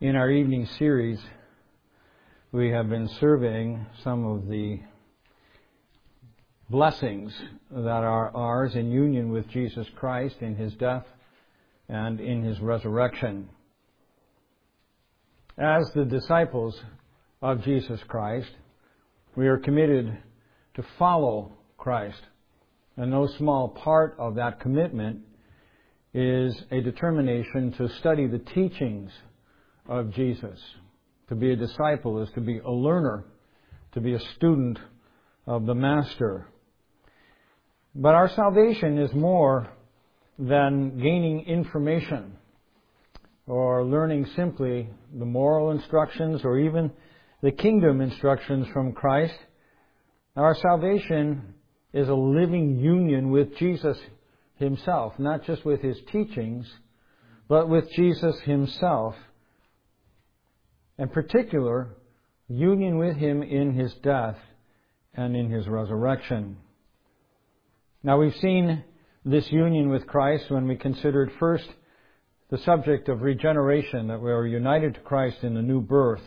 In our evening series, we have been surveying some of the blessings that are ours in union with Jesus Christ in His death and in His resurrection. As the disciples of Jesus Christ, we are committed to follow Christ. And no small part of that commitment is a determination to study the teachings of Jesus. To be a disciple is to be a learner, to be a student of the Master. But our salvation is more than gaining information or learning simply the moral instructions or even the kingdom instructions from Christ. Our salvation is a living union with Jesus Himself, not just with His teachings, but with Jesus Himself. In particular, union with Him in His death and in His resurrection. Now, we've seen this union with Christ when we considered first the subject of regeneration, that we are united to Christ in the new birth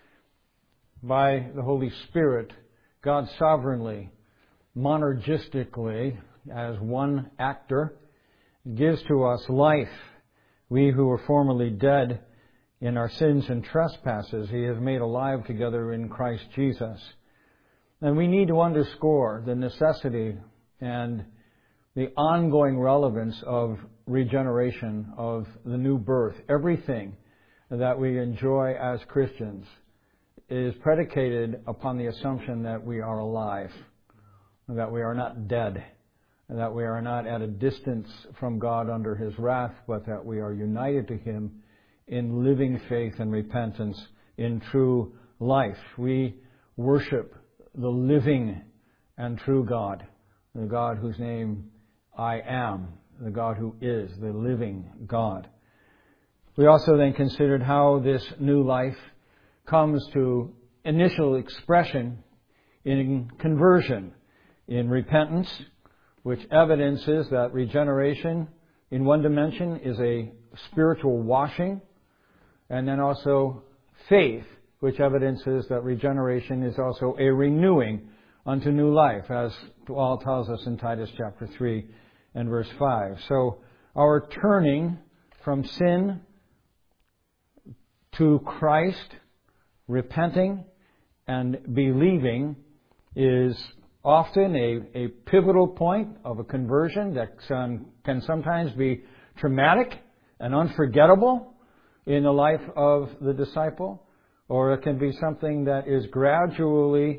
by the Holy Spirit. God sovereignly, monergistically, as one actor, gives to us life. We who were formerly dead in our sins and trespasses, He has made alive together in Christ Jesus. And we need to underscore the necessity and the ongoing relevance of regeneration, of the new birth. Everything that we enjoy as Christians is predicated upon the assumption that we are alive, that we are not dead, that we are not at a distance from God under His wrath, but that we are united to Him in living faith and repentance in true life. We worship the living and true God, the God whose name I am, the God who is the living God. We also then considered how this new life comes to initial expression in conversion, in repentance, which evidences that regeneration in one dimension is a spiritual washing, and then also faith, which evidences that regeneration is also a renewing unto new life, as Paul tells us in Titus chapter 3 and verse 5. So our turning from sin to Christ, repenting and believing, is often a pivotal point of a conversion that can sometimes be traumatic and unforgettable in the life of the disciple, or it can be something that is gradually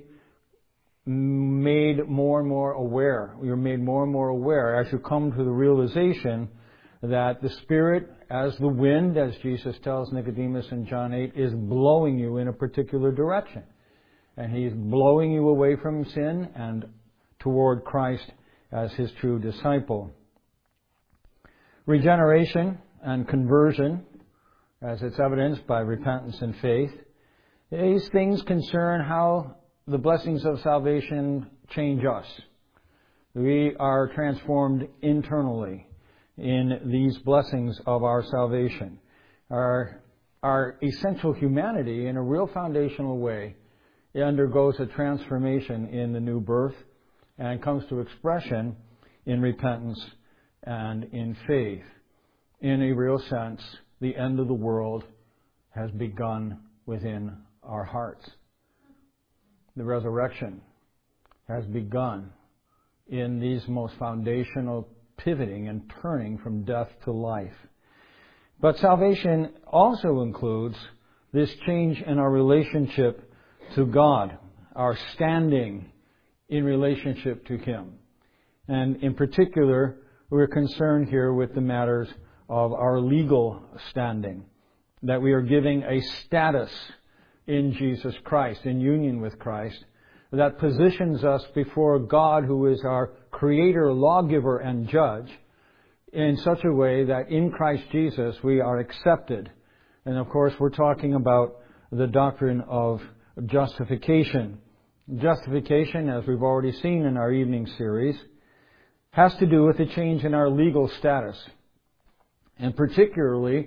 made more and more aware. You're made more and more aware as you come to the realization that the Spirit, as the wind, as Jesus tells Nicodemus in John 8, is blowing you in a particular direction. And He's blowing you away from sin and toward Christ as His true disciple. Regeneration and conversion, as it's evidenced by repentance and faith, these things concern how the blessings of salvation change us. We are transformed internally in these blessings of our salvation. Our essential humanity, in a real foundational way, undergoes a transformation in the new birth and comes to expression in repentance and in faith. In a real sense, the end of the world has begun within our hearts. The resurrection has begun in these most foundational pivoting and turning from death to life. But salvation also includes this change in our relationship to God, our standing in relationship to Him. And in particular, we're concerned here with the matters of our legal standing, that we are giving a status in Jesus Christ, in union with Christ, that positions us before God, who is our Creator, lawgiver, and judge, in such a way that in Christ Jesus we are accepted. And of course, we're talking about the doctrine of justification. Justification, as we've already seen in our evening series, has to do with a change in our legal status. And particularly,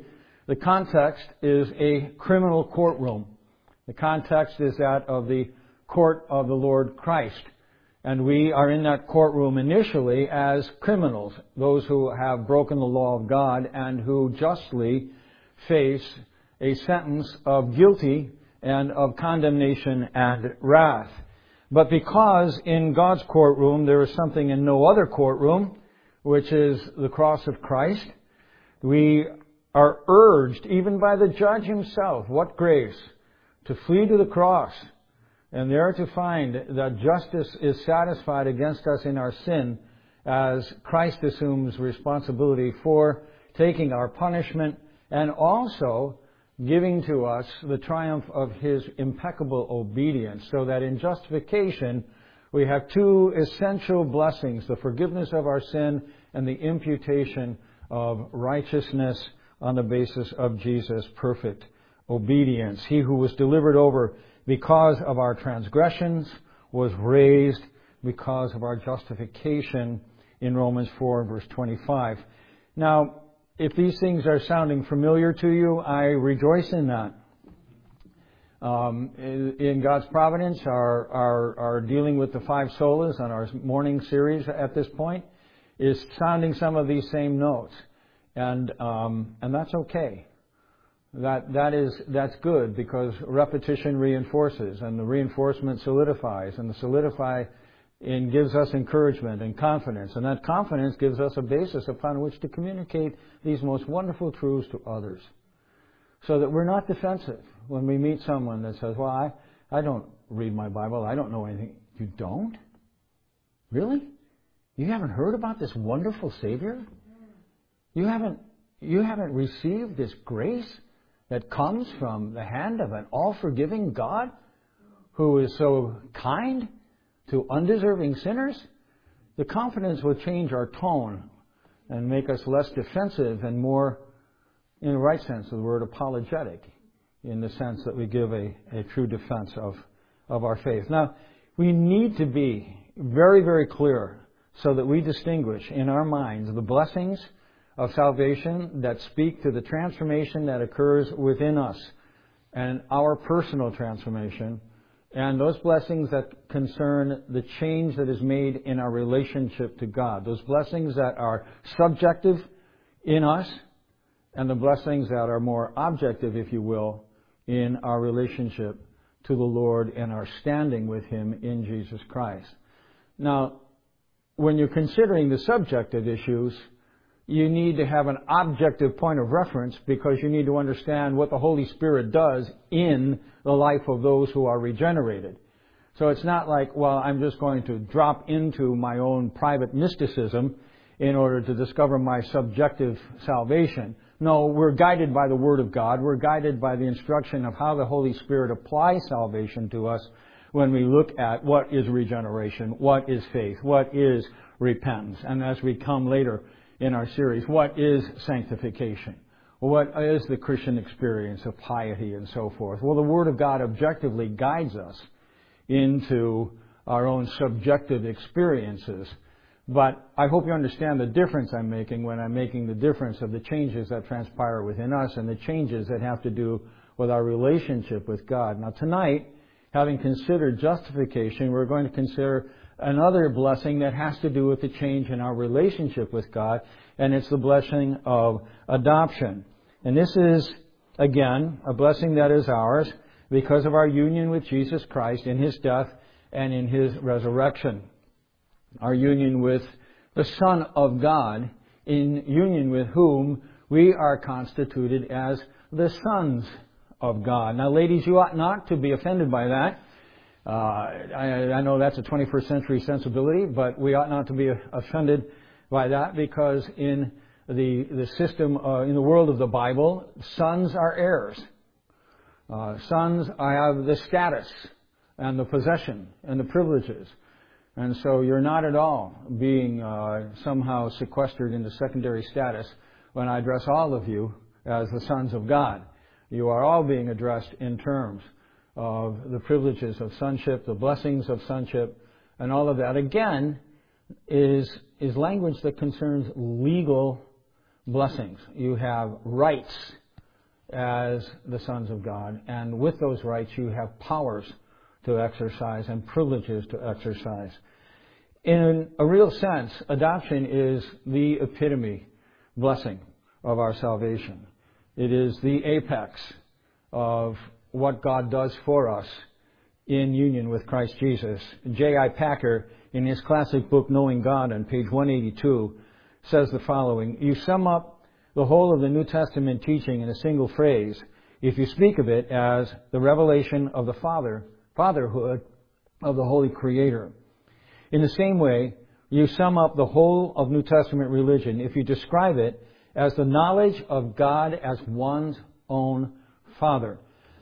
The context is a criminal courtroom. The context is that of the court of the Lord Christ. And we are in that courtroom initially as criminals, those who have broken the law of God and who justly face a sentence of guilty and of condemnation and wrath. But because in God's courtroom there is something in no other courtroom, which is the cross of Christ, we are urged, even by the judge himself, what grace, to flee to the cross, and there to find that justice is satisfied against us in our sin as Christ assumes responsibility for taking our punishment and also giving to us the triumph of His impeccable obedience, so that in justification we have two essential blessings, the forgiveness of our sin and the imputation of righteousness on the basis of Jesus' perfect obedience. He who was delivered over because of our transgressions was raised because of our justification in Romans 4 verse 25. Now, if these things are sounding familiar to you, I rejoice in that. In God's providence, our dealing with the five solas on our morning series at this point is sounding some of these same notes, and that's okay. That's good, because repetition reinforces, and the reinforcement solidifies, and the solidify and gives us encouragement and confidence, and that confidence gives us a basis upon which to communicate these most wonderful truths to others, so that we're not defensive when we meet someone that says, well, I don't read my Bible, I don't know anything. You don't? Really? You haven't heard about this wonderful Savior? You haven't received this grace that comes from the hand of an all-forgiving God who is so kind to undeserving sinners? The confidence will change our tone and make us less defensive and more, in the right sense of the word, apologetic, in the sense that we give a true defense of our faith. Now, we need to be very, very clear so that we distinguish in our minds the blessings of salvation that speak to the transformation that occurs within us and our personal transformation, and those blessings that concern the change that is made in our relationship to God. Those blessings that are subjective in us, and the blessings that are more objective, if you will, in our relationship to the Lord and our standing with Him in Jesus Christ. Now, when you're considering the subjective issues, you need to have an objective point of reference, because you need to understand what the Holy Spirit does in the life of those who are regenerated. So it's not like, well, I'm just going to drop into my own private mysticism in order to discover my subjective salvation. No, we're guided by the Word of God. We're guided by the instruction of how the Holy Spirit applies salvation to us when we look at what is regeneration, what is faith, what is repentance. And as we come later in our series, what is sanctification? What is the Christian experience of piety and so forth? Well, the Word of God objectively guides us into our own subjective experiences. But I hope you understand the difference I'm making when I'm making the difference of the changes that transpire within us and the changes that have to do with our relationship with God. Now tonight, having considered justification, we're going to consider another blessing that has to do with the change in our relationship with God, and it's the blessing of adoption. And this is, again, a blessing that is ours because of our union with Jesus Christ in His death and in His resurrection. Our union with the Son of God, in union with whom we are constituted as the sons of God. Now, ladies, you ought not to be offended by that. I know that's a 21st century sensibility, but we ought not to be offended by that, because in the system, in the world of the Bible, sons are heirs. Sons have the status and the possession and the privileges. And so you're not at all being somehow sequestered into secondary status when I address all of you as the sons of God. You are all being addressed in terms of the privileges of sonship, the blessings of sonship, and all of that, again, is language that concerns legal blessings. You have rights as the sons of God. And with those rights, you have powers to exercise and privileges to exercise. In a real sense, adoption is the epitome blessing of our salvation. It is the apex of what God does for us in union with Christ Jesus. J.I. Packer, in his classic book, Knowing God, on page 182, says the following: "You sum up the whole of the New Testament teaching in a single phrase if you speak of it as the revelation of the fatherhood of the Holy Creator. In the same way, you sum up the whole of New Testament religion if you describe it as the knowledge of God as one's own Father."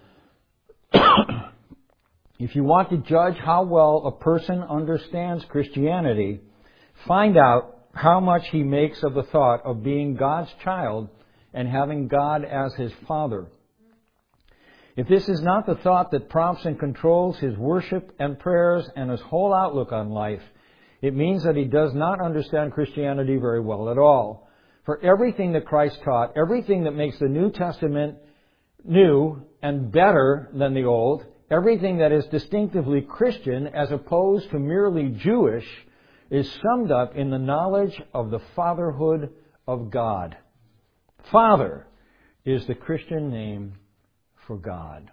If you want to judge how well a person understands Christianity, find out how much he makes of the thought of being God's child and having God as his Father. If this is not the thought that prompts and controls his worship and prayers and his whole outlook on life, it means that he does not understand Christianity very well at all. For everything that Christ taught, everything that makes the New Testament new and better than the Old, everything that is distinctively Christian as opposed to merely Jewish, is summed up in the knowledge of the fatherhood of God. Father is the Christian name for God.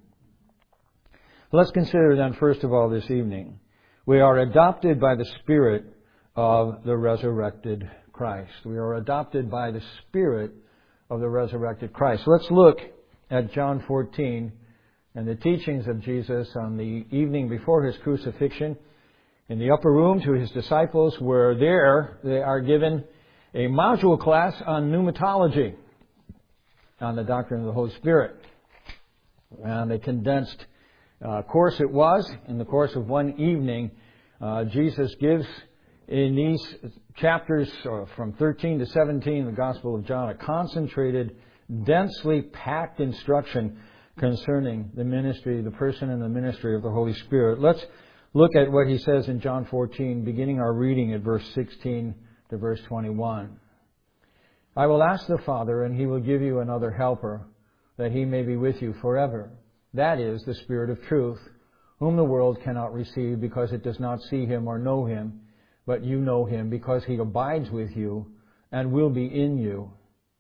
Let's consider then, first of all, this evening, we are adopted by the Spirit of the resurrected Christ. We are adopted by the Spirit of the resurrected Christ. Let's look at John 14 and the teachings of Jesus on the evening before his crucifixion in the upper room to his disciples, where they are given a module class on pneumatology, on the doctrine of the Holy Spirit. And a condensed course it was. In the course of one evening, Jesus gives in these chapters from 13 to 17, the Gospel of John, a concentrated, densely packed instruction concerning the ministry, the person and the ministry of the Holy Spirit. Let's look at what he says in John 14, beginning our reading at verse 16 to verse 21. "I will ask the Father, and he will give you another helper, that he may be with you forever. That is the Spirit of truth, whom the world cannot receive because it does not see him or know him, but you know him because he abides with you and will be in you.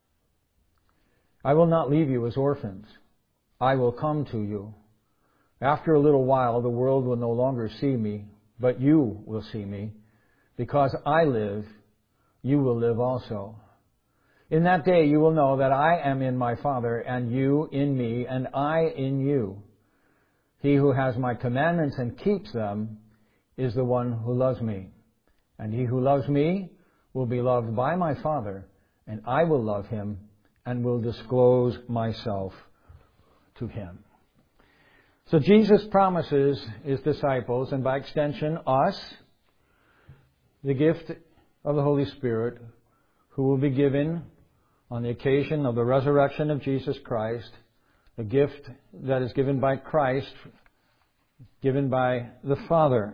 I will not leave you as orphans. I will come to you. After a little while, the world will no longer see me, but you will see me. Because I live, you will live also. In that day you will know that I am in my Father, and you in me, and I in you. He who has my commandments and keeps them is the one who loves me. And he who loves me will be loved by my Father, and I will love him and will disclose myself to him." So Jesus promises his disciples, and by extension us, the gift of the Holy Spirit, who will be given on the occasion of the resurrection of Jesus Christ, a gift that is given by Christ, given by the Father.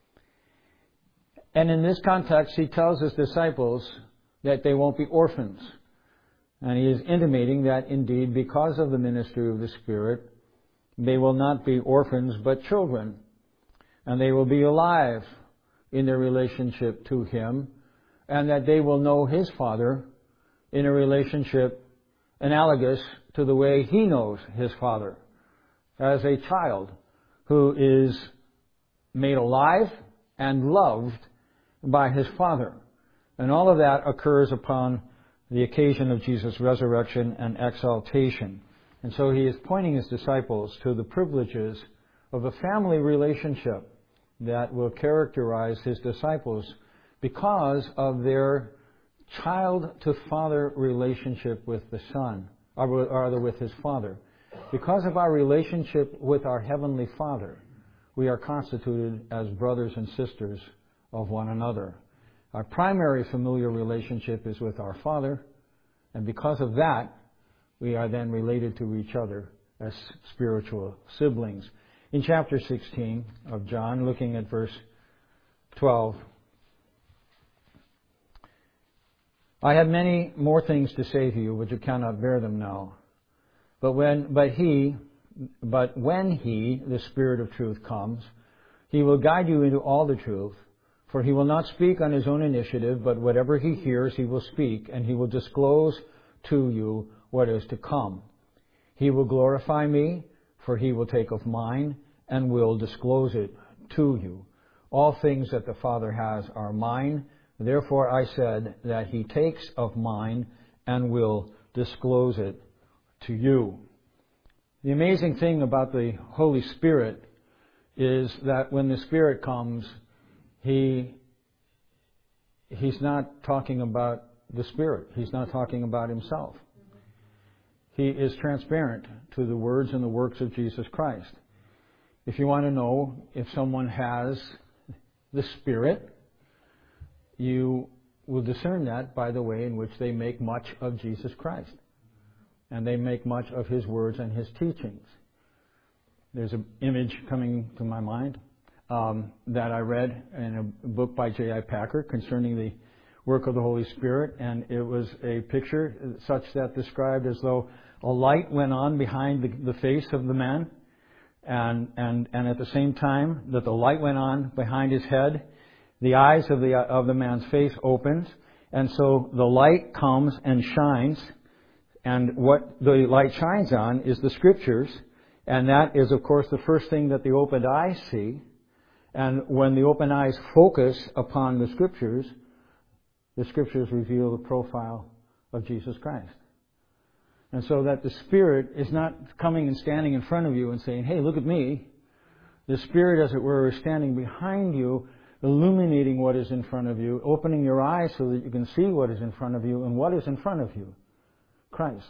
And in this context, he tells his disciples that they won't be orphans. And he is intimating that indeed, because of the ministry of the Spirit, they will not be orphans but children. And they will be alive in their relationship to him, and that they will know his Father in a relationship analogous to the way he knows his Father, as a child who is made alive and loved by his Father. And all of that occurs upon the occasion of Jesus' resurrection and exaltation. And so he is pointing his disciples to the privileges of a family relationship that will characterize his disciples because of their child-to-father relationship with the Son, or rather with his Father. Because of our relationship with our Heavenly Father, we are constituted as brothers and sisters of one another. Our primary familial relationship is with our Father, and because of that, we are then related to each other as spiritual siblings. In chapter 16 of John, looking at verse 12, "I have many more things to say to you, but you cannot bear them now. But when He, the Spirit of truth, comes, He will guide you into all the truth, for He will not speak on His own initiative, but whatever He hears He will speak, and He will disclose to you what is to come. He will glorify Me, for He will take of mine and will disclose it to you. All things that the Father has are mine. Therefore I said that He takes of mine and will disclose it to you. The amazing thing about the Holy Spirit is that when the Spirit comes, He's not talking about the Spirit. He's not talking about Himself. He is transparent to the words and the works of Jesus Christ. If you want to know if someone has the Spirit, you will discern that by the way in which they make much of Jesus Christ. And they make much of His words and His teachings. There's an image coming to my mind that I read in a book by J.I. Packer concerning the work of the Holy Spirit, and it was a picture such that described as though a light went on behind the face of the man, and at the same time that the light went on behind his head, the eyes of the man's face opened, and so the light comes and shines, and what the light shines on is the Scriptures, and that is, of course, the first thing that the opened eyes see. And when the open eyes focus upon the Scriptures reveal the profile of Jesus Christ. And so that the Spirit is not coming and standing in front of you and saying, hey, look at me. The Spirit, as it were, is standing behind you, illuminating what is in front of you, opening your eyes so that you can see what is in front of you. And what is in front of you? Christ.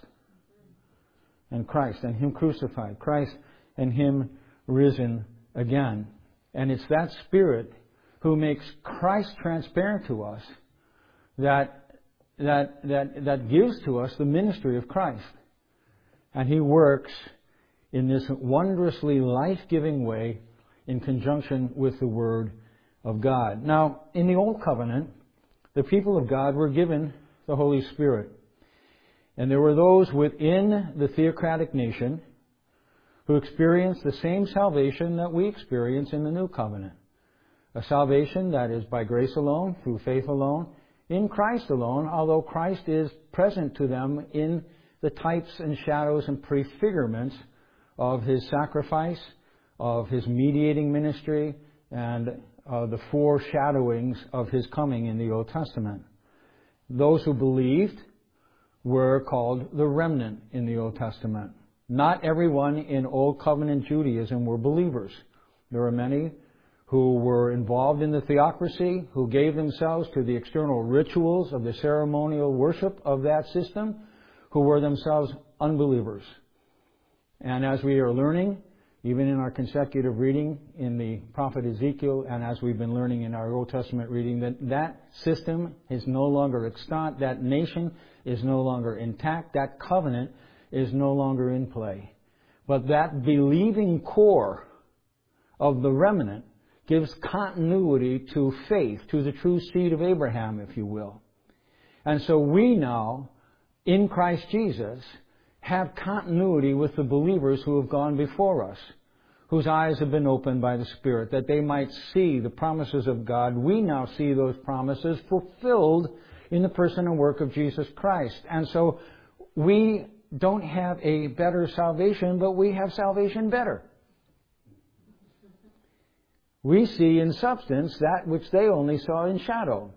And Christ and Him crucified. Christ and Him risen again. And it's that Spirit who makes Christ transparent to us that gives to us the ministry of Christ. And He works in this wondrously life-giving way in conjunction with the Word of God. Now, in the Old Covenant, the people of God were given the Holy Spirit. And there were those within the theocratic nation who experienced the same salvation that we experience in the New Covenant. A salvation that is by grace alone, through faith alone, in Christ alone, although Christ is present to them in the types and shadows and prefigurements of His sacrifice, of His mediating ministry, and the foreshadowings of His coming in the Old Testament. Those who believed were called the remnant in the Old Testament. Not everyone in Old Covenant Judaism were believers. There are many who were involved in the theocracy, who gave themselves to the external rituals of the ceremonial worship of that system, who were themselves unbelievers. And as we are learning, even in our consecutive reading in the prophet Ezekiel, and as we've been learning in our Old Testament reading, that system is no longer extant, that nation is no longer intact, that covenant is no longer in play. But that believing core of the remnant gives continuity to faith, to the true seed of Abraham, if you will. And so we now, in Christ Jesus, have continuity with the believers who have gone before us, whose eyes have been opened by the Spirit, that they might see the promises of God. We now see those promises fulfilled in the person and work of Jesus Christ. And so we don't have a better salvation, but we have salvation better. We see in substance that which they only saw in shadow.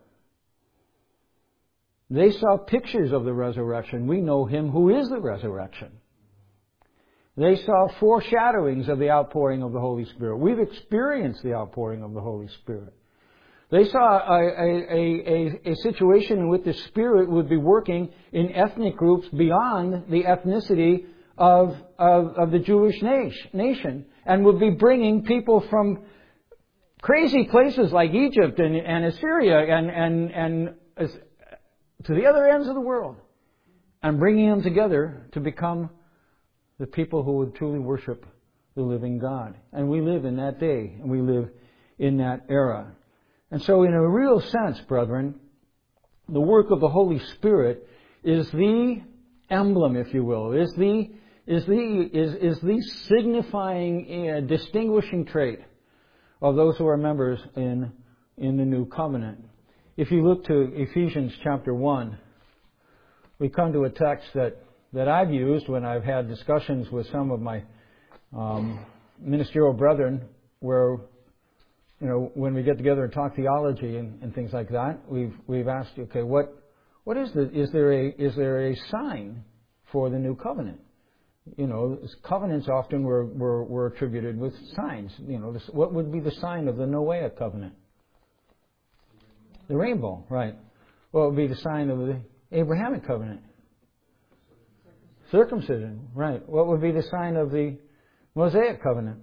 They saw pictures of the resurrection. We know Him who is the resurrection. They saw foreshadowings of the outpouring of the Holy Spirit. We've experienced the outpouring of the Holy Spirit. They saw a situation in which the Spirit would be working in ethnic groups beyond the ethnicity of the Jewish nation, and would be bringing people from crazy places like Egypt and Assyria and to the other ends of the world, and bringing them together to become the people who would truly worship the living God. And we live in that day, and we live in that era. And so in a real sense, brethren, the work of the Holy Spirit is the emblem, if you will, is is the signifying, distinguishing trait of those who are members in the new covenant. If you look to Ephesians chapter 1, we come to a text that I've used when I've had discussions with some of my ministerial brethren, where, when we get together and talk theology and things like that, we've asked, okay, what is there a sign for the new covenant? Covenants often were attributed with signs. What would be the sign of the Noahic covenant? The rainbow, right. What would be the sign of the Abrahamic covenant? Circumcision, right. What would be the sign of the Mosaic covenant?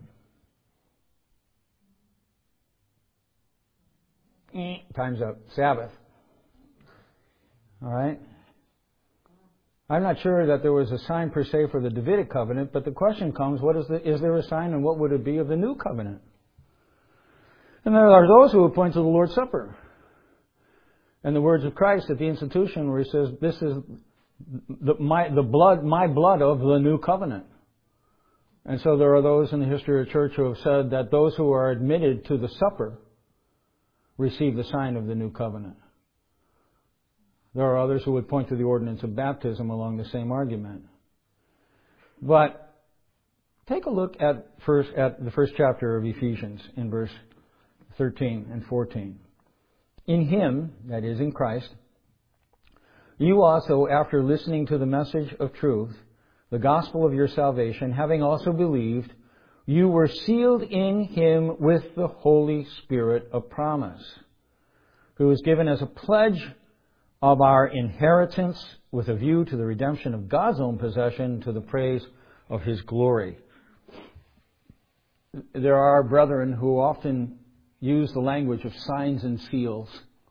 Time's up. Sabbath. All right. I'm not sure that there was a sign per se for the Davidic covenant, but the question comes, is there a sign, and what would it be of the new covenant? And there are those who would point to the Lord's Supper and the words of Christ at the institution, where He says, "This is my blood of the new covenant." And so there are those in the history of the church who have said that those who are admitted to the supper receive the sign of the new covenant. There are others who would point to the ordinance of baptism along the same argument. But take a look at the first chapter of Ephesians in verse 13 and 14. In Him, that is, in Christ, you also, after listening to the message of truth, the gospel of your salvation, having also believed, you were sealed in Him with the Holy Spirit of promise, who is given as a pledge of our inheritance with a view to the redemption of God's own possession, to the praise of His glory. There are brethren who often use the language of signs and seals,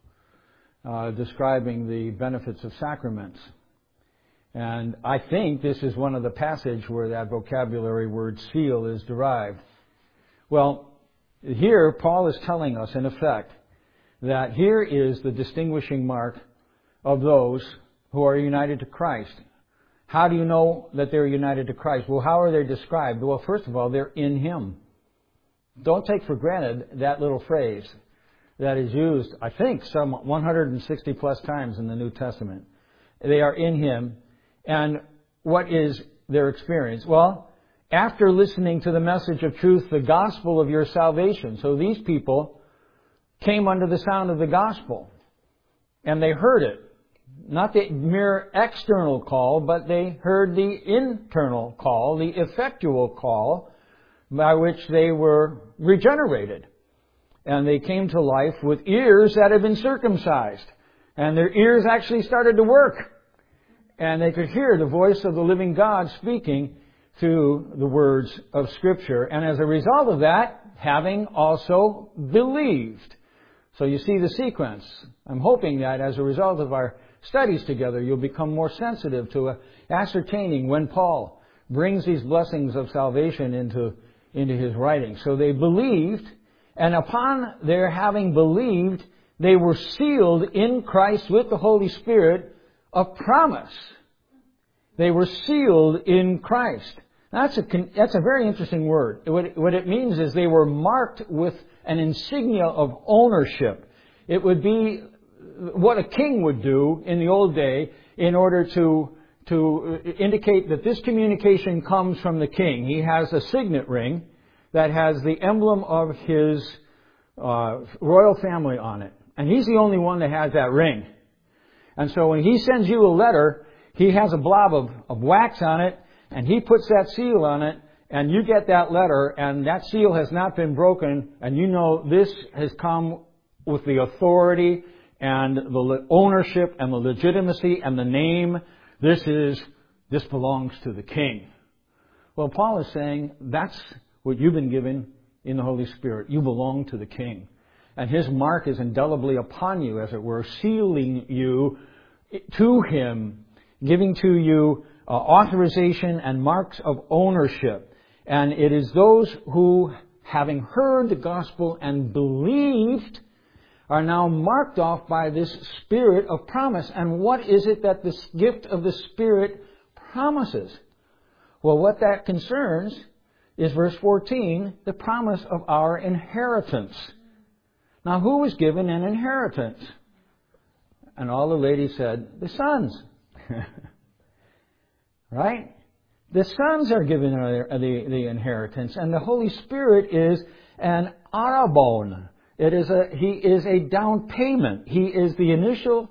describing the benefits of sacraments. And I think this is one of the passages where that vocabulary word seal is derived. Well, here Paul is telling us, in effect, that here is the distinguishing mark of those who are united to Christ. How do you know that they're united to Christ? Well, how are they described? Well, first of all, they're in Him. Don't take for granted that little phrase that is used, I think, some 160 plus times in the New Testament. They are in Him. And what is their experience? Well, after listening to the message of truth, the gospel of your salvation. So these people came under the sound of the gospel, and they heard it. Not the mere external call, but they heard the internal call, the effectual call by which they were regenerated. And they came to life with ears that had been circumcised. And their ears actually started to work. And they could hear the voice of the living God speaking through the words of Scripture. And as a result of that, having also believed. So you see the sequence. I'm hoping that as a result of our studies together, you'll become more sensitive to ascertaining when Paul brings these blessings of salvation into his writing. So they believed, and upon their having believed, they were sealed in Christ with the Holy Spirit of promise. They were sealed in Christ. That's a very interesting word. What it means is they were marked with an insignia of ownership. It would be what a king would do in the old day in order to indicate that this communication comes from the king. He has a signet ring that has the emblem of his royal family on it. And he's the only one that has that ring. And so when he sends you a letter, he has a blob of wax on it, and he puts that seal on it, and you get that letter, and that seal has not been broken, and you know this has come with the authority and the ownership and the legitimacy and the name. This belongs to the king. Well, Paul is saying that's what you've been given in the Holy Spirit. You belong to the king. And His mark is indelibly upon you, as it were, sealing you to Him, giving to you authorization and marks of ownership. And it is those who, having heard the gospel and believed, are now marked off by this Spirit of promise. And what is it that this gift of the Spirit promises? Well, what that concerns is verse 14, the promise of our inheritance. Now, who was given an inheritance? And all the ladies said, the sons. Right? The sons are given the inheritance, and the Holy Spirit is an arabon. He is a down payment. He is the initial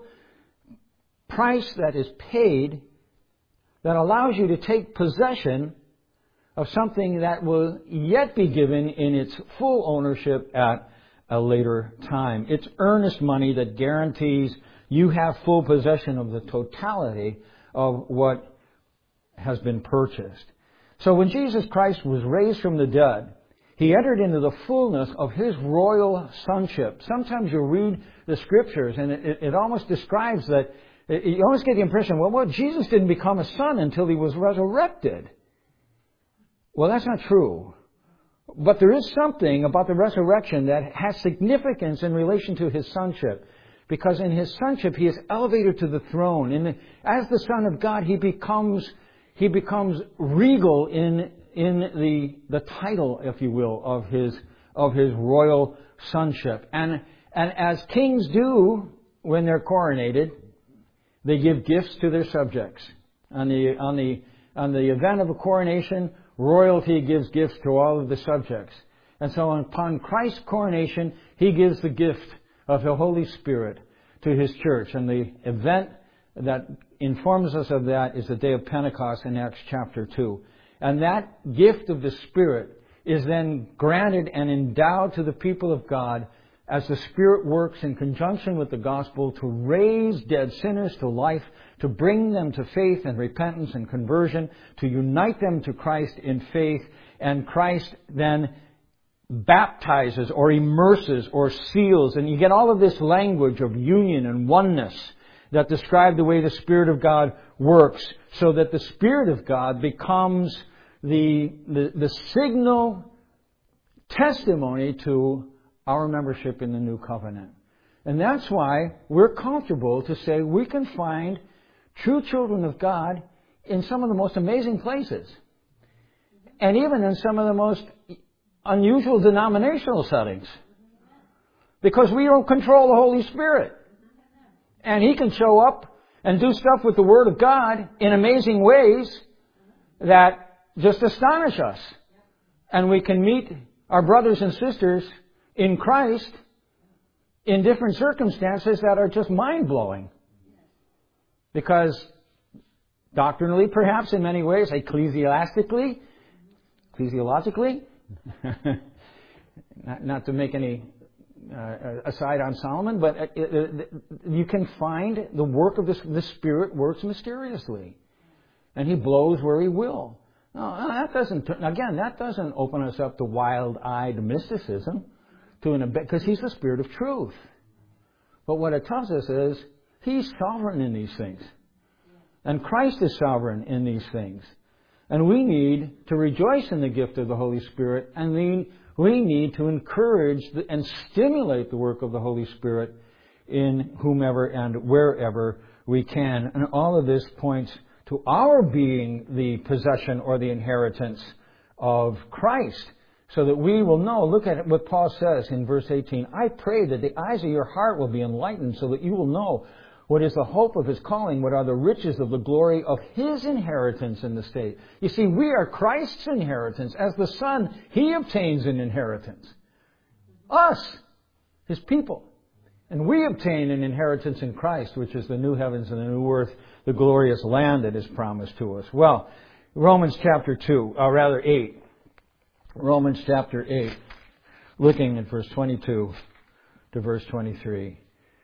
price that is paid that allows you to take possession of something that will yet be given in its full ownership at a later time. It's earnest money that guarantees you have full possession of the totality of what has been purchased. So when Jesus Christ was raised from the dead, He entered into the fullness of His royal sonship. Sometimes you read the Scriptures and it almost describes that, you almost get the impression, well, Jesus didn't become a son until He was resurrected. Well, that's not true. But there is something about the resurrection that has significance in relation to His sonship. Because in His sonship, He is elevated to the throne. And as the Son of God, He becomes regal in the title, if you will, of His royal sonship. And as kings do when they're coronated, they give gifts to their subjects. On the event of a coronation, royalty gives gifts to all of the subjects. And so upon Christ's coronation, He gives the gift of the Holy Spirit to His church. And the event that informs us of that is the day of Pentecost in Acts chapter 2. And that gift of the Spirit is then granted and endowed to the people of God as the Spirit works in conjunction with the gospel to raise dead sinners to life, to bring them to faith and repentance and conversion, to unite them to Christ in faith, and Christ then baptizes or immerses or seals. And you get all of this language of union and oneness that describe the way the Spirit of God works, so that the Spirit of God becomes the signal testimony to our membership in the new covenant. And that's why we're comfortable to say we can find true children of God in some of the most amazing places. And even in some of the most unusual denominational settings. Because we don't control the Holy Spirit. And He can show up and do stuff with the Word of God in amazing ways that just astonish us. And we can meet our brothers and sisters in Christ in different circumstances that are just mind-blowing. Because doctrinally, perhaps in many ways, ecclesiologically, not to make any aside on Solomon, but you can find the work of the Spirit works mysteriously. And He blows where He will. No, that doesn't open us up to wild-eyed mysticism, because He's the Spirit of truth. But what it tells us is He's sovereign in these things. And Christ is sovereign in these things. And we need to rejoice in the gift of the Holy Spirit, and we need to encourage and stimulate the work of the Holy Spirit in whomever and wherever we can. And all of this points to our being the possession or the inheritance of Christ, so that we will know. Look at what Paul says in verse 18. I pray that the eyes of your heart will be enlightened, so that you will know what is the hope of His calling, what are the riches of the glory of His inheritance in the state. You see, we are Christ's inheritance. As the Son, He obtains an inheritance. Us, His people. And we obtain an inheritance in Christ, which is the new heavens and the new earth, the glorious land that is promised to us. Well, Romans chapter 8. Romans chapter 8, looking at verse 22 to verse 23.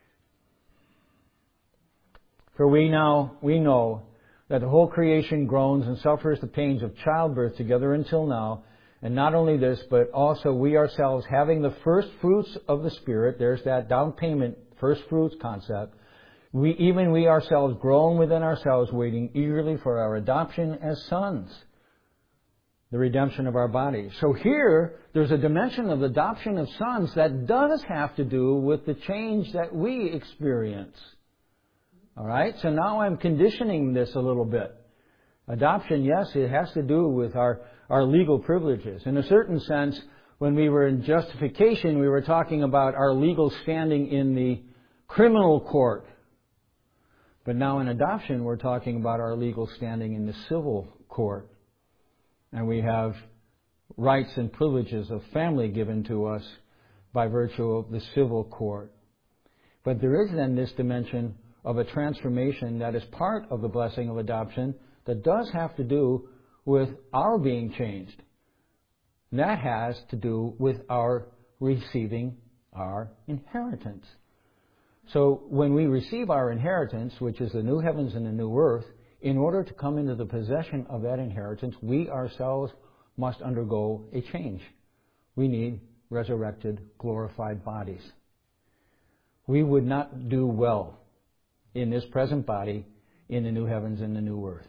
For we know that the whole creation groans and suffers the pains of childbirth together until now. And not only this, but also we ourselves, having the first fruits of the Spirit, there's that down payment, first fruits concept, we ourselves groan within ourselves, waiting eagerly for our adoption as sons, the redemption of our bodies. So here, there's a dimension of adoption of sons that does have to do with the change that we experience. All right? So now I'm conditioning this a little bit. Adoption, yes, it has to do with our legal privileges. In a certain sense, when we were in justification, we were talking about our legal standing in the criminal court. But now in adoption, we're talking about our legal standing in the civil court. And we have rights and privileges of family given to us by virtue of the civil court. But there is then this dimension of a transformation that is part of the blessing of adoption that does have to do with our being changed. And that has to do with our receiving our inheritance. So when we receive our inheritance, which is the new heavens and the new earth, in order to come into the possession of that inheritance, we ourselves must undergo a change. We need resurrected, glorified bodies. We would not do well in this present body in the new heavens and the new earth.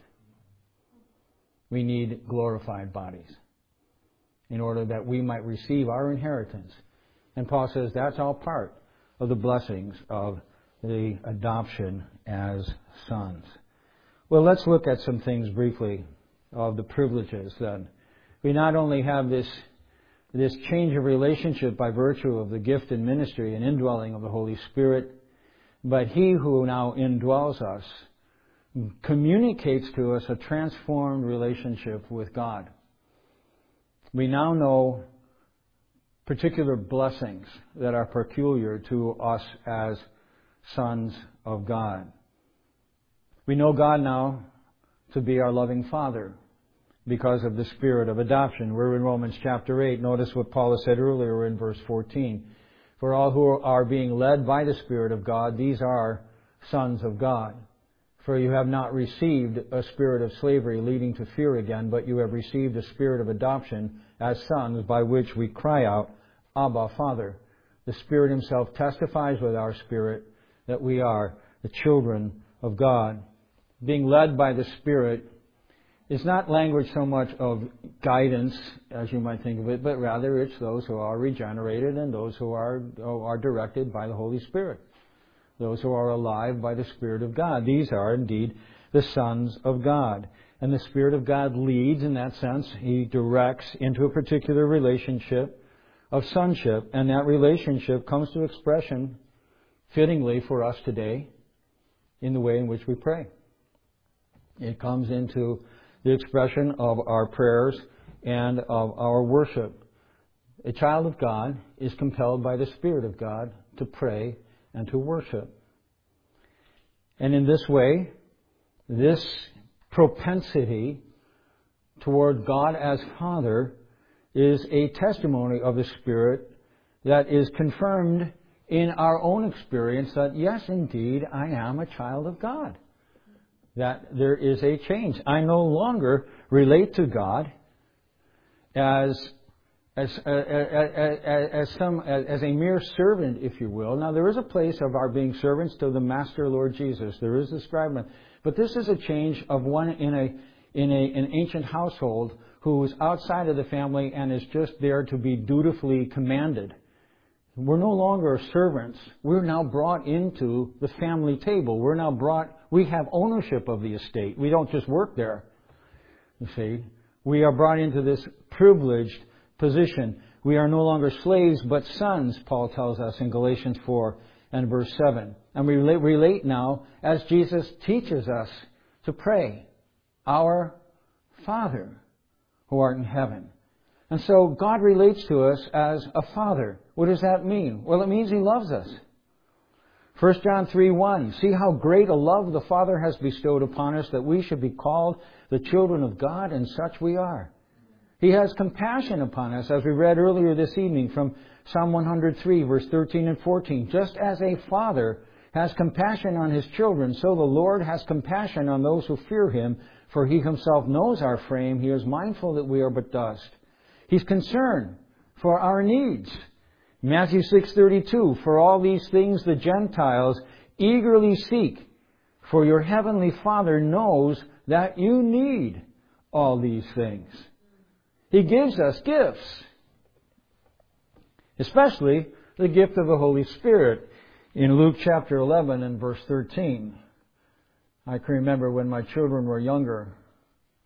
We need glorified bodies in order that we might receive our inheritance. And Paul says that's all part of the blessings of the adoption as sons. Well, let's look at some things briefly of the privileges then. We not only have this change of relationship by virtue of the gift and ministry and indwelling of the Holy Spirit, but He who now indwells us communicates to us a transformed relationship with God. We now know particular blessings that are peculiar to us as sons of God. We know God now to be our loving Father because of the spirit of adoption. We're in Romans chapter 8. Notice what Paul has said earlier in verse 14. For all who are being led by the Spirit of God, these are sons of God. For you have not received a spirit of slavery leading to fear again, but you have received a spirit of adoption as sons, by which we cry out, Abba, Father. The Spirit Himself testifies with our spirit that we are the children of God. Being led by the Spirit is not language so much of guidance, as you might think of it, but rather it's those who are regenerated and those who are directed by the Holy Spirit. Those who are alive by the Spirit of God. These are indeed the sons of God. And the Spirit of God leads in that sense. He directs into a particular relationship of sonship. And that relationship comes to expression fittingly for us today in the way in which we pray. It comes into the expression of our prayers and of our worship. A child of God is compelled by the Spirit of God to pray and to worship. And in this way, this propensity toward God as Father is a testimony of the Spirit that is confirmed in our own experience that, yes, indeed, I am a child of God. That there is a change. I no longer relate to God as a mere servant, if you will. Now, there is a place of our being servants to the Master Lord Jesus. There is describement. But this is a change of one in an ancient household who is outside of the family and is just there to be dutifully commanded. We're no longer servants. We're now brought into the family table. We have ownership of the estate. We don't just work there. You see, we are brought into this privileged position. We are no longer slaves, but sons, Paul tells us in Galatians 4 and verse 7. And we relate now as Jesus teaches us to pray, Our Father, who art in heaven. And so God relates to us as a Father. What does that mean? Well, it means He loves us. 1 John 3:1, see how great a love the Father has bestowed upon us that we should be called the children of God, and such we are. He has compassion upon us, as we read earlier this evening from Psalm 103, verse 13 and 14. Just as a father has compassion on his children, so the Lord has compassion on those who fear Him, for He Himself knows our frame. He is mindful that we are but dust. He's concerned for our needs. Matthew 6:32, for all these things the Gentiles eagerly seek, for your heavenly Father knows that you need all these things. He gives us gifts, especially the gift of the Holy Spirit in Luke chapter 11 and verse 13. I can remember when my children were younger,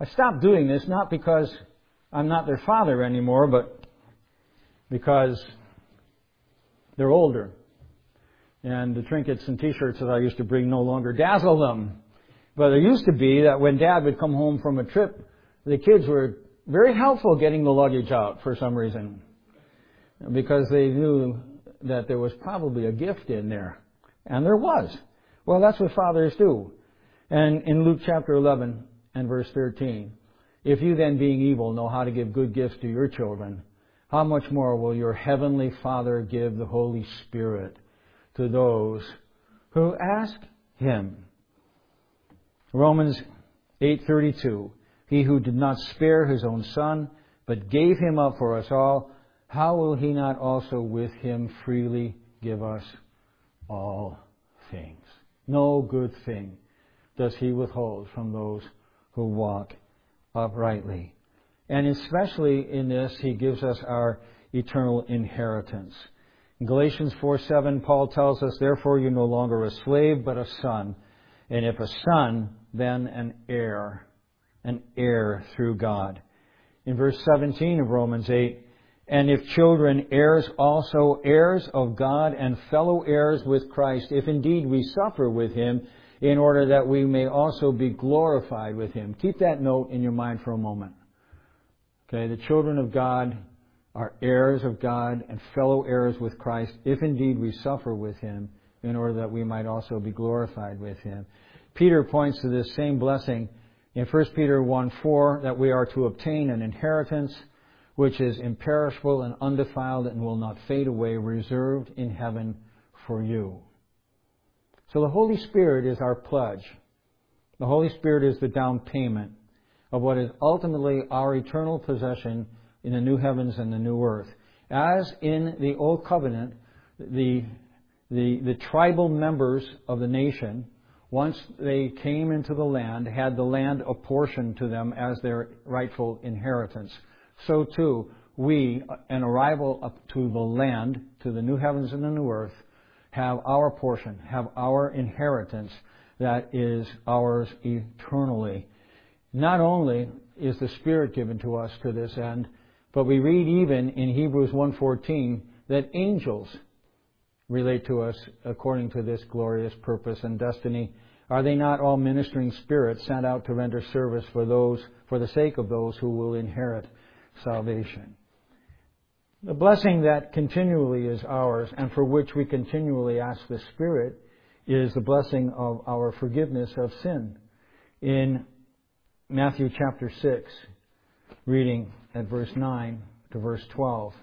I stopped doing this not because I'm not their father anymore, but because they're older. And the trinkets and T-shirts that I used to bring no longer dazzle them. But it used to be that when Dad would come home from a trip, the kids were very helpful getting the luggage out for some reason. Because they knew that there was probably a gift in there. And there was. Well, that's what fathers do. And in Luke chapter 11 and verse 13, if you then being evil know how to give good gifts to your children, how much more will your heavenly Father give the Holy Spirit to those who ask Him? Romans 8:32, He who did not spare His own Son, but gave Him up for us all, how will He not also with Him freely give us all things? No good thing does He withhold from those who walk uprightly. And especially in this, He gives us our eternal inheritance. In Galatians 4:7, Paul tells us, therefore you're no longer a slave, but a son. And if a son, then an heir through God. In verse 17 of Romans 8, and if children, heirs also, heirs of God and fellow heirs with Christ, if indeed we suffer with Him, in order that we may also be glorified with Him. Keep that note in your mind for a moment. Okay, the children of God are heirs of God and fellow heirs with Christ, if indeed we suffer with Him, in order that we might also be glorified with Him. Peter points to this same blessing in 1 Peter 1:4, that we are to obtain an inheritance which is imperishable and undefiled and will not fade away, reserved in heaven for you. So the Holy Spirit is our pledge. The Holy Spirit is the down payment of what is ultimately our eternal possession in the new heavens and the new earth. As in the Old Covenant, the tribal members of the nation, once they came into the land, had the land apportioned to them as their rightful inheritance. So too, we, an arrival up to the land, to the new heavens and the new earth, have our portion, have our inheritance that is ours eternally. Not only is the Spirit given to us to this end, but we read even in Hebrews 1:14 that angels relate to us according to this glorious purpose and destiny. Are they not all ministering spirits sent out to render service for the sake of those who will inherit salvation? The blessing that continually is ours and for which we continually ask the Spirit is the blessing of our forgiveness of sin. In Matthew chapter 6, reading at verse 9 to verse 12.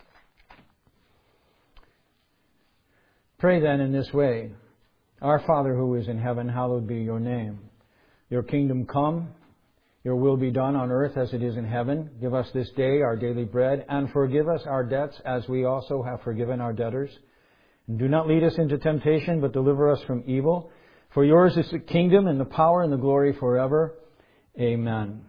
Pray then in this way, Our Father who is in heaven, hallowed be your name. Your kingdom come, your will be done on earth as it is in heaven. Give us this day our daily bread, and forgive us our debts as we also have forgiven our debtors. And do not lead us into temptation, but deliver us from evil. For yours is the kingdom and the power and the glory forever. Amen.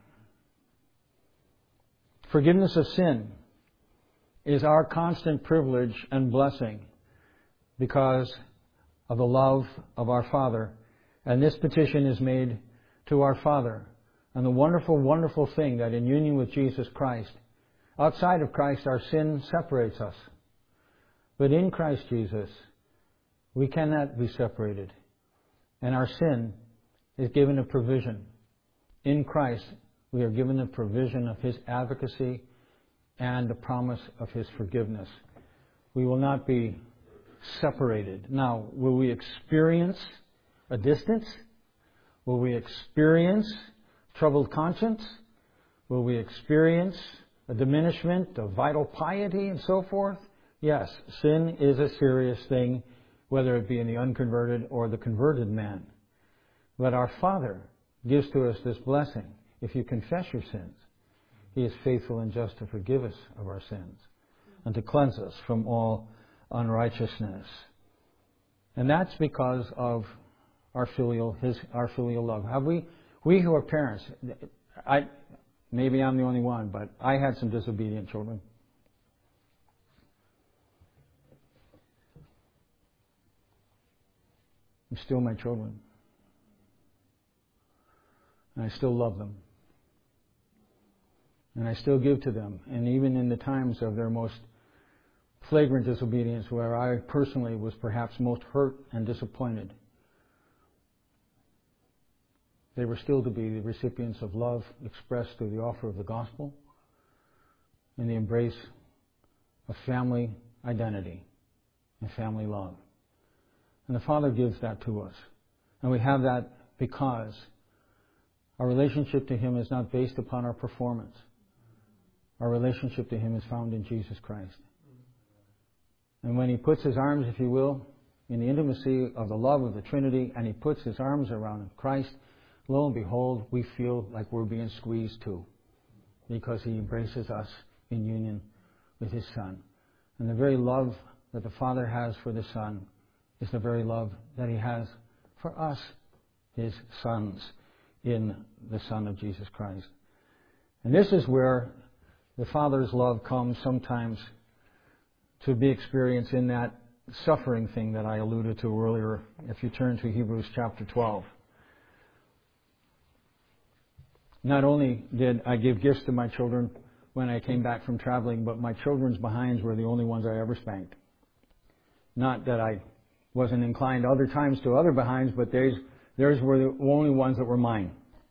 Forgiveness of sin is our constant privilege and blessing because of the love of our Father. And this petition is made to our Father. And the wonderful, wonderful thing that in union with Jesus Christ, outside of Christ, our sin separates us. But in Christ Jesus, we cannot be separated. And our sin is given a provision. In Christ, we are given the provision of His advocacy and the promise of His forgiveness. We will not be separated. Now, will we experience a distance? Will we experience troubled conscience? Will we experience a diminishment of vital piety and so forth? Yes, sin is a serious thing, whether it be in the unconverted or the converted man. But our Father gives to us this blessing. If you confess your sins, He is faithful and just to forgive us of our sins and to cleanse us from all unrighteousness. And that's because of our filial love. Have we who are parents, maybe I'm the only one, but I had some disobedient children. They're still my children. And I still love them. And I still give to them. And even in the times of their most flagrant disobedience, where I personally was perhaps most hurt and disappointed, they were still to be the recipients of love expressed through the offer of the gospel and the embrace of family identity and family love. And the Father gives that to us. And we have that because our relationship to Him is not based upon our performance. Our relationship to Him is found in Jesus Christ. And when He puts His arms, if you will, in the intimacy of the love of the Trinity, and He puts His arms around Christ, lo and behold, we feel like we're being squeezed too, because He embraces us in union with His Son. And the very love that the Father has for the Son is the very love that He has for us, His sons, in the Son of Jesus Christ. And this is where the Father's love comes sometimes to be experienced in that suffering thing that I alluded to earlier, if you turn to Hebrews chapter 12. Not only did I give gifts to my children when I came back from traveling, but my children's behinds were the only ones I ever spanked. Not that I wasn't inclined other times to other behinds, but theirs were the only ones that were mine.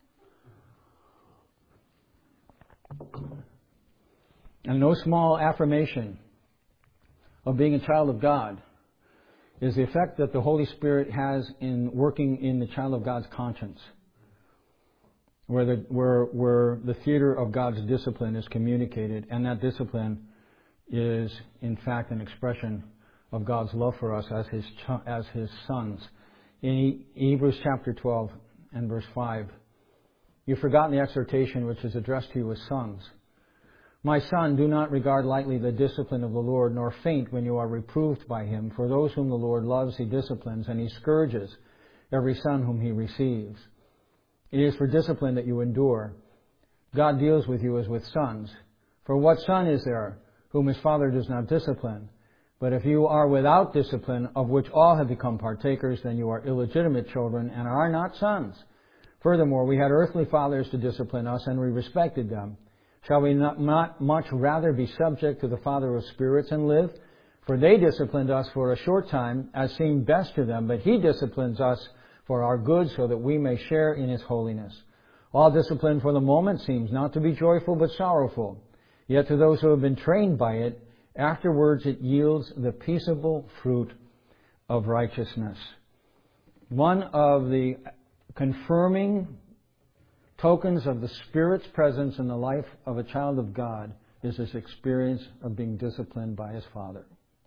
And no small affirmation of being a child of God is the effect that the Holy Spirit has in working in the child of God's conscience, where the theater of God's discipline is communicated, and that discipline is, in fact, an expression of God's love for us as His sons. In Hebrews chapter 12 and verse 5, you've forgotten the exhortation which is addressed to you as sons. My son, do not regard lightly the discipline of the Lord, nor faint when you are reproved by Him. For those whom the Lord loves, He disciplines, and He scourges every son whom He receives. It is for discipline that you endure. God deals with you as with sons. For what son is there whom his father does not discipline? But if you are without discipline, of which all have become partakers, then you are illegitimate children and are not sons. Furthermore, we had earthly fathers to discipline us, and we respected them. Shall we not much rather be subject to the Father of spirits and live? For they disciplined us for a short time, as seemed best to them, but He disciplines us for our good, so that we may share in His holiness. All discipline for the moment seems not to be joyful, but sorrowful. Yet to those who have been trained by it, afterwards it yields the peaceable fruit of righteousness. One of the confirming tokens of the Spirit's presence in the life of a child of God is his experience of being disciplined by his Father.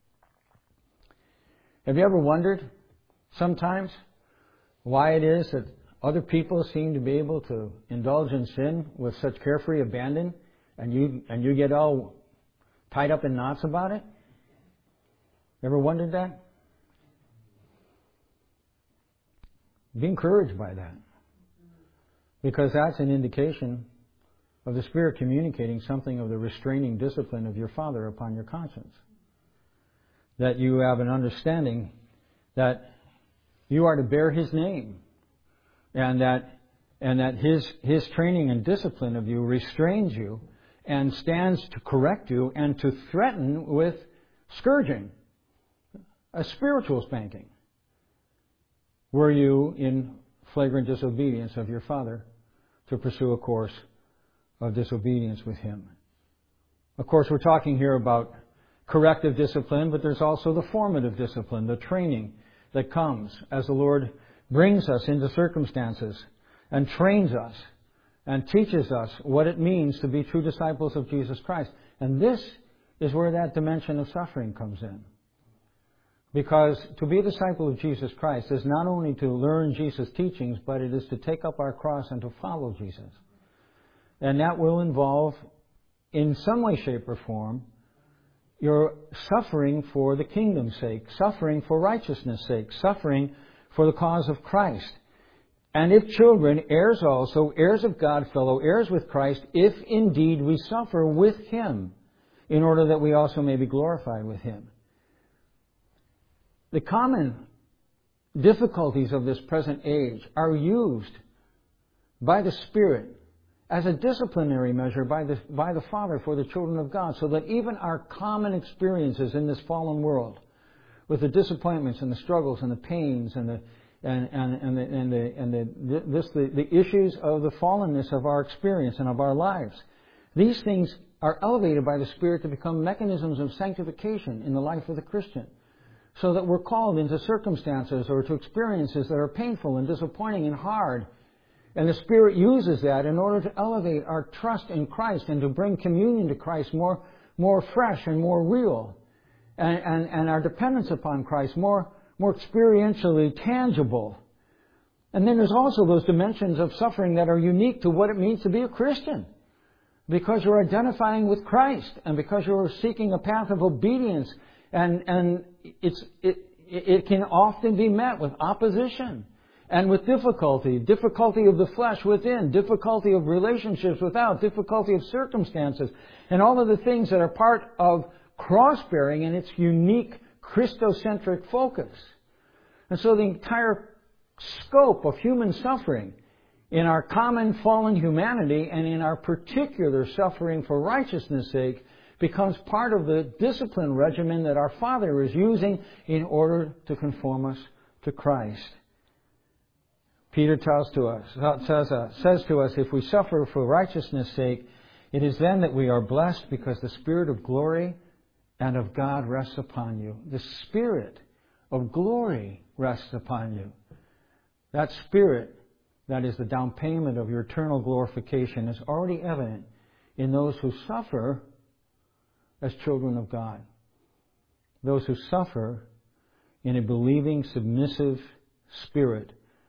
Have you ever wondered sometimes why it is that other people seem to be able to indulge in sin with such carefree abandon, and you get all tied up in knots about it? Ever wondered that? Be encouraged by that, because that's an indication of the Spirit communicating something of the restraining discipline of your Father upon your conscience. That you have an understanding that you are to bear His name, and that His training and discipline of you restrains you and stands to correct you and to threaten with scourging, a spiritual spanking, were you in flagrant disobedience of your Father to pursue a course of disobedience with Him. Of course, we're talking here about corrective discipline, but there's also the formative discipline, the training that comes as the Lord brings us into circumstances and trains us and teaches us what it means to be true disciples of Jesus Christ. And this is where that dimension of suffering comes in. Because to be a disciple of Jesus Christ is not only to learn Jesus' teachings, but it is to take up our cross and to follow Jesus. And that will involve, in some way, shape, or form, your suffering for the kingdom's sake, suffering for righteousness' sake, suffering for the cause of Christ. And if children, heirs also, heirs of God, fellow heirs with Christ, if indeed we suffer with Him, in order that we also may be glorified with Him. The common difficulties of this present age are used by the Spirit as a disciplinary measure by the Father for the children of God, so that even our common experiences in this fallen world, with the disappointments and the struggles and the pains and the issues of the fallenness of our experience and of our lives, these things are elevated by the Spirit to become mechanisms of sanctification in the life of the Christian, so that we're called into circumstances or to experiences that are painful and disappointing and hard. And the Spirit uses that in order to elevate our trust in Christ and to bring communion to Christ more fresh and more real. And our dependence upon Christ more experientially tangible. And then there's also those dimensions of suffering that are unique to what it means to be a Christian. Because you're identifying with Christ and because you're seeking a path of obedience. And it can often be met with opposition. And with difficulty of the flesh within, difficulty of relationships without, difficulty of circumstances, and all of the things that are part of cross-bearing in its unique Christocentric focus. And so the entire scope of human suffering in our common fallen humanity and in our particular suffering for righteousness' sake becomes part of the discipline regimen that our Father is using in order to conform us to Christ. Peter says to us, if we suffer for righteousness' sake, it is then that we are blessed because the Spirit of glory and of God rests upon you. The Spirit of glory rests upon you. That Spirit, that is the down payment of your eternal glorification, is already evident in those who suffer as children of God. Those who suffer in a believing, submissive spirit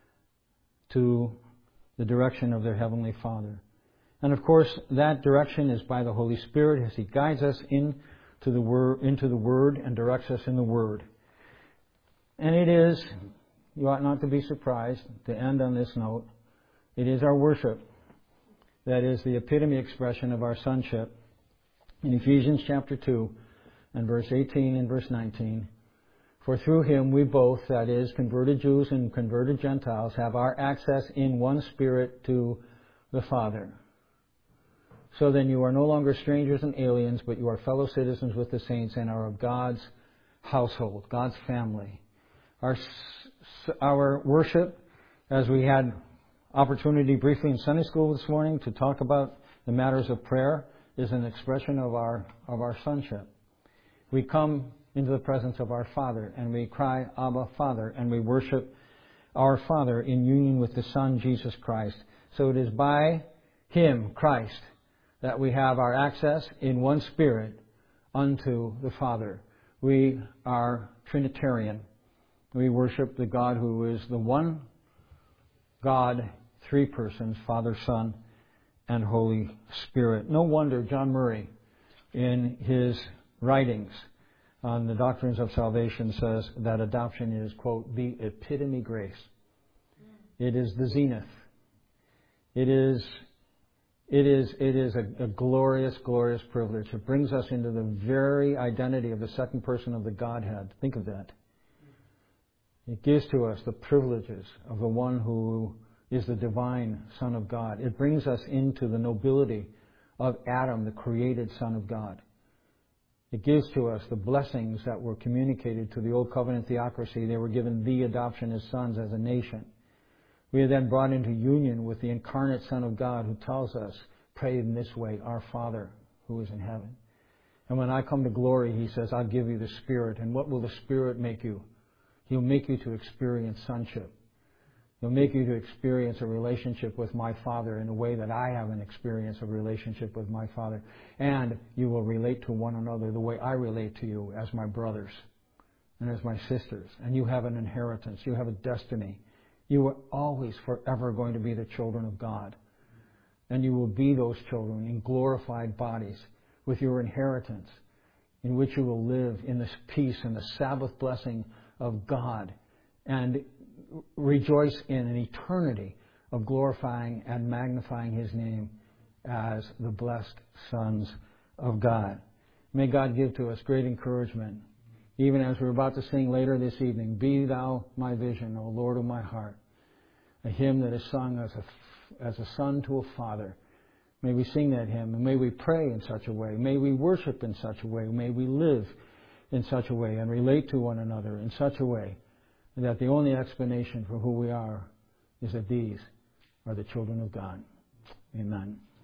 to the direction of their Heavenly Father. And of course, that direction is by the Holy Spirit as He guides us into the Word and directs us in the Word. And it is, you ought not to be surprised to end on this note, it is our worship that is the epitome expression of our sonship. In Ephesians chapter 2 and verse 18 and verse 19, for through Him we both, that is, converted Jews and converted Gentiles, have our access in one Spirit to the Father. So then you are no longer strangers and aliens, but you are fellow citizens with the saints and are of God's household, God's family. Our worship, as we had opportunity briefly in Sunday school this morning to talk about the matters of prayer, is an expression of our sonship. We come into the presence of our Father, and we cry, Abba, Father, and we worship our Father in union with the Son, Jesus Christ. So it is by Him, Christ, that we have our access in one Spirit unto the Father. We are Trinitarian. We worship the God who is the one God, three persons, Father, Son, and Holy Spirit. No wonder John Murray, in his writings on the doctrines of salvation, says that adoption is, quote, the epitome grace. It is the zenith. It is a glorious, glorious privilege. It brings us into the very identity of the second person of the Godhead. Think of that. It gives to us the privileges of the one who is the divine Son of God. It brings us into the nobility of Adam, the created Son of God. It gives to us the blessings that were communicated to the Old Covenant theocracy. They were given the adoption as sons as a nation. We are then brought into union with the incarnate Son of God who tells us, pray in this way, our Father who is in heaven. And when I come to glory, He says, I'll give you the Spirit. And what will the Spirit make you? He'll make you to experience sonship. He'll make you to experience a relationship with my Father in a way that I haven't experienced a relationship with my Father. And you will relate to one another the way I relate to you as my brothers and as my sisters. And you have an inheritance. You have a destiny. You are always, forever going to be the children of God. And you will be those children in glorified bodies with your inheritance, in which you will live in this peace and the Sabbath blessing of God and rejoice in an eternity of glorifying and magnifying His name as the blessed sons of God. May God give to us great encouragement, even as we're about to sing later this evening, Be Thou my vision, O Lord of my heart, a hymn that is sung as a son to a father, May we sing that hymn, and may we pray in such a way. May we worship in such a way. May we live in such a way and relate to one another in such a way that the only explanation for who we are is that these are the children of God. Amen.